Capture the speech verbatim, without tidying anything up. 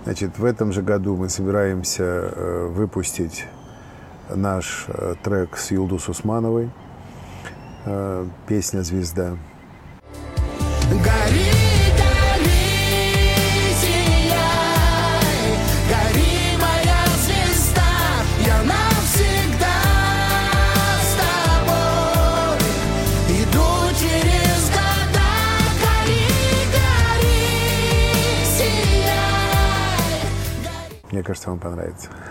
Значит, в этом же году мы собираемся э, выпустить наш э, трек с Юлдус Усмановой, э, песня «Звезда». Гори, гори, сияй, гори, моя звезда, я навсегда с тобой иду через года. Гори, гори, сияй. Мне кажется, вам понравится.